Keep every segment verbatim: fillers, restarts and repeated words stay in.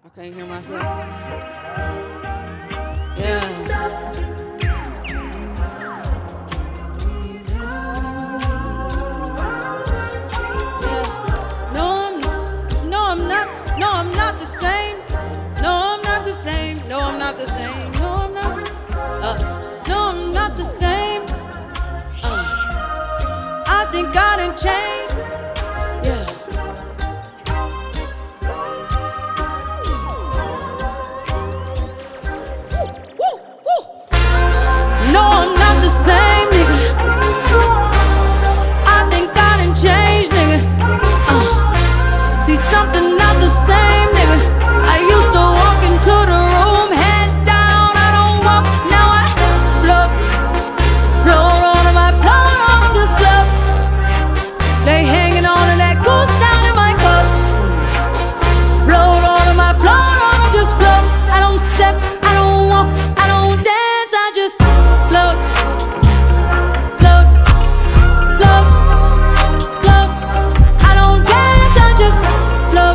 can't hear myself. Yeah. No, I'm not the same. No, I'm not the same. No, I'm not the same. No, I'm not the uh, No, I'm not the same. Uh, I think I done changed. Yeah. Woo, woo, woo. No, I'm not the same, nigga. I think I done changed, nigga. Uh, see something not the same, nigga. I used to walk into the room, head down, I don't walk. Now I float, float on them, I float on them, just float. They hanging on to that goose down in my cup. Float on them, I float on them, just float. I don't step, I don't walk, I don't dance, I just float, float, float, float. I don't dance, I just float.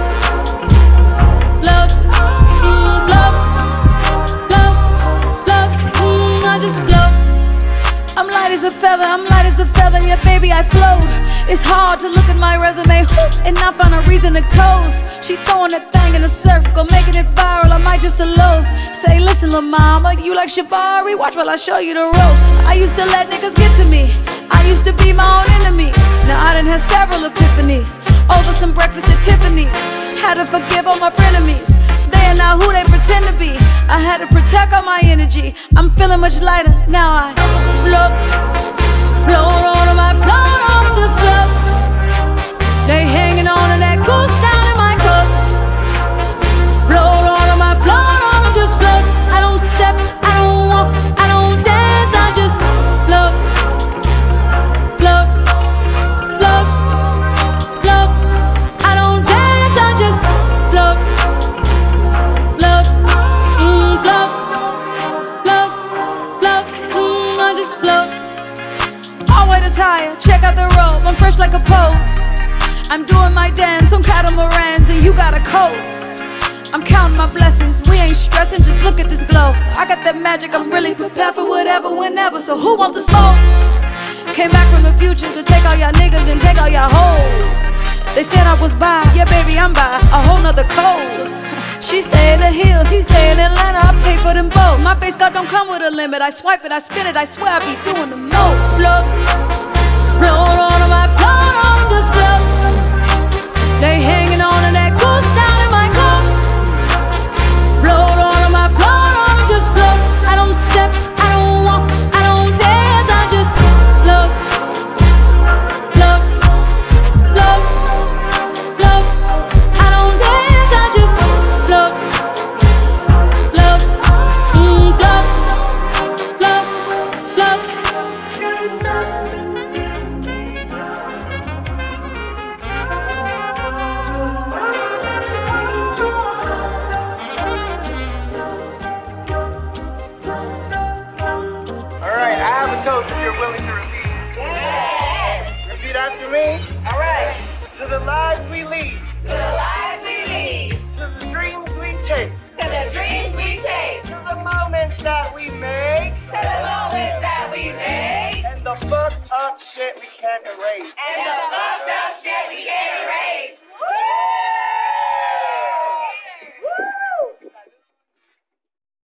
I'm light as a feather, I'm light as a feather, yeah baby I float. It's hard to look at my resume whoo, and not find a reason to toast. She throwing that thing in a circle, making it viral, I might just elope. Say listen lil' mama, you like Shabari, watch while I show you the ropes. I used to let niggas get to me, I used to be my own enemy. Now I done had several epiphanies, over some breakfast at Tiffany's. Had to forgive all my frenemies, they are not who they pretend to be. I had to protect all my energy, I'm feeling much lighter, now I float, float on them, I float on them, just float. They hanging on to that goose down in my cup. Float on them, I float on them, just float. I don't step, I don't walk, I don't dance, I just float, float, float, float. I don't dance, I just float, float, mm, float, float, float, mm, I just float. I'll wait a tire, check out the robe, I'm fresh like a pope. I'm doing my dance on catamarans and you got a coat. I'm counting my blessings, we ain't stressing, just look at this glow. I got that magic, I'm really prepared for whatever, whenever, so who wants to smoke? Came back from the future to take all y'all niggas and take all y'all hoes. They said I was by, yeah baby I'm by a whole nother coast. She stay in the hills, he stay in Atlanta, I pay for them both. My face card don't come with a limit, I swipe it, I spin it, I swear I be doing the most. Float, float on them, I float on them, just float. They hanging on to that goose down in my cup. Float on them, I float on them, just float. I don't step, I don't walk, I don't dance, I just float, float, float, float. I don't dance, I just float, float, mm, float, float, float. Alright, I have a toast if you're willing to repeat. Yes! Repeat after me. Alright. To the lives we lead. To the lives we lead. To the dreams we chase. To the dreams we chase. To the moments that we make. To the moments that we make. And the fucked up shit we can't erase. And